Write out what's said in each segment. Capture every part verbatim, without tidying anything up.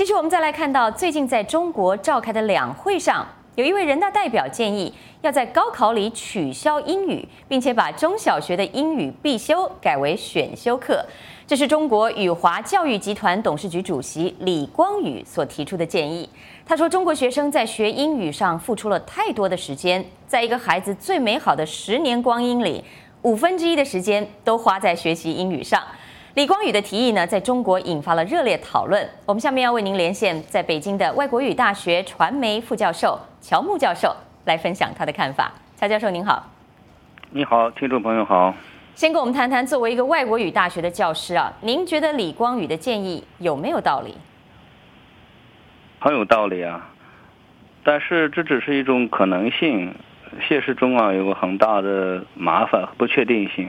其实我们再来看到，最近在中国召开的两会上，有一位人大代表建议要在高考里取消英语，并且把中小学的英语必修改为选修课。这是中国宇华教育集团董事局主席李光宇所提出的建议。他说，中国学生在学英语上付出了太多的时间，在一个孩子最美好的十年光阴里，五分之一的时间都花在学习英语上。李光宇的提议呢，在中国引发了热烈讨论。我们下面要为您连线在北京的外国语大学传媒副教授乔木教授，来分享他的看法。乔教授您好。 你好，听众朋友好。 先跟我们谈谈，作为一个外国语大学的教师啊，您觉得李光宇的建议有没有道理？ 很有道理啊，但是这只是一种可能性，现实中啊有个很大的麻烦和不确定性。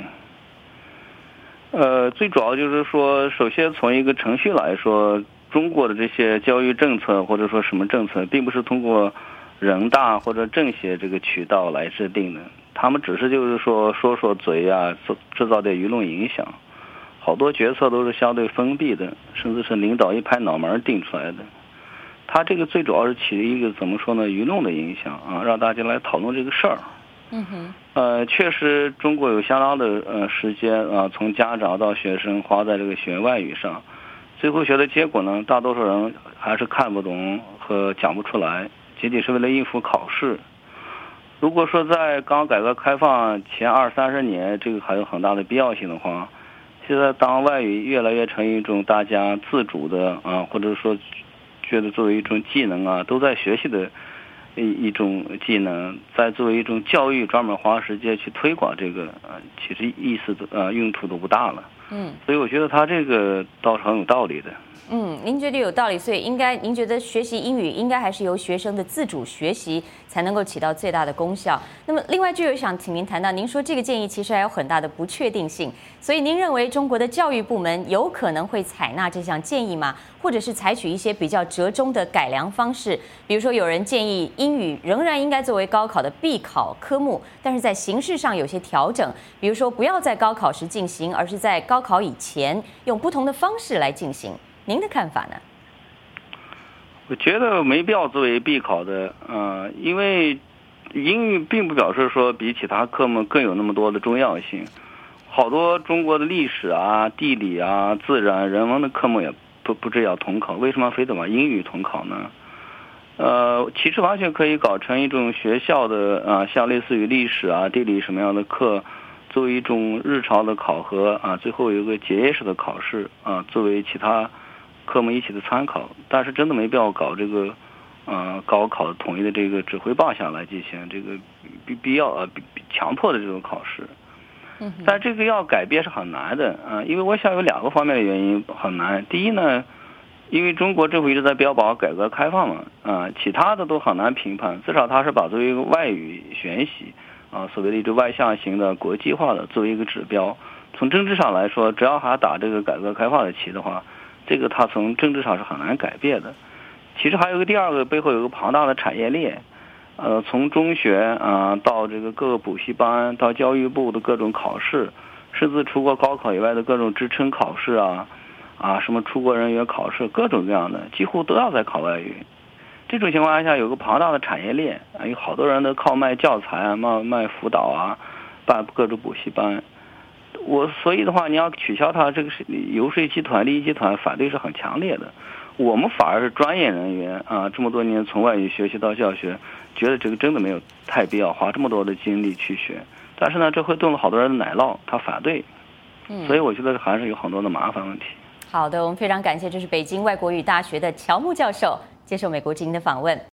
呃，最主要就是说，首先从一个程序来说，中国的这些教育政策或者说什么政策，并不是通过人大或者政协这个渠道来制定的，他们只是就是说说说嘴啊，制造点舆论影响，好多决策都是相对封闭的，甚至是领导一拍脑门定出来的。他这个最主要是起一个怎么说呢，舆论的影响啊，让大家来讨论这个事儿。 嗯哼， 呃，确实，中国有相当的呃时间啊，从家长到学生花在这个学外语上，最后学的结果呢，大多数人还是看不懂和讲不出来，仅仅是为了应付考试。如果说在刚改革开放前二三十年，这个还有很大的必要性的话，现在当外语越来越成一种大家自主的啊，或者说觉得作为一种技能啊，都在学习的。一一种技能，再作为一种教育专门花时间去推广这个，呃，其实意思的呃用途都不大了。嗯，所以我觉得他这个倒是很有道理的。 嗯，您觉得有道理，所以应该，您觉得学习英语应该还是由学生的自主学习才能够起到最大的功效。那么，另外就有想请您谈到，您说这个建议其实还有很大的不确定性，所以您认为中国的教育部门有可能会采纳这项建议吗？或者是采取一些比较折中的改良方式？比如说，有人建议英语仍然应该作为高考的必考科目，但是在形式上有些调整，比如说不要在高考时进行，而是在高考以前用不同的方式来进行。您的看法呢？ 我觉得没必要作为必考的，呃，因为英语并不表示说比其他科目更有那么多的重要性。好多中国的历史啊、地理啊、自然、人文的科目也不不是要统考，为什么非得把英语统考呢？呃，其实完全可以搞成一种学校的啊，像类似于历史啊、地理什么样的课，作为一种日常的考核啊，最后有一个结业式的考试啊，作为其他科目一起的参考。但是真的没必要搞这个呃高考统一的这个指挥棒下来进行这个必必要啊强迫的这种考试。但这个要改变是很难的啊，因为我想有两个方面的原因很难。第一呢，因为中国政府一直在标榜改革开放嘛，啊，其他的都很难评判。至少它是把作为一个外语学习啊，所谓的一种外向型的国际化的作为一个指标。从政治上来说，只要还打这个改革开放的旗的话，这个它从政治上是很难改变的。其实还有个第二个，背后有个庞大的产业链。呃，从中学啊、呃、到这个各个补习班，到教育部的各种考试，甚至除过高考以外的各种职称考试啊，啊什么出国人员考试，各种各样的，几乎都要在考外语。这种情况下，有个庞大的产业链啊，有好多人都靠卖教材啊、卖卖辅导啊、办各种补习班。我所以的话，你要取消它，这个是游说集团、利益集团反对是很强烈的。我们反而是专业人员啊，这么多年从外语学习到教学，觉得这个真的没有太必要花这么多的精力去学。但是呢，这会动了好多人的奶酪，他反对，所以我觉得还是有很多的麻烦问题。 好的，我们非常感谢，这是北京外国语大学的乔木教授接受美国之音的访问。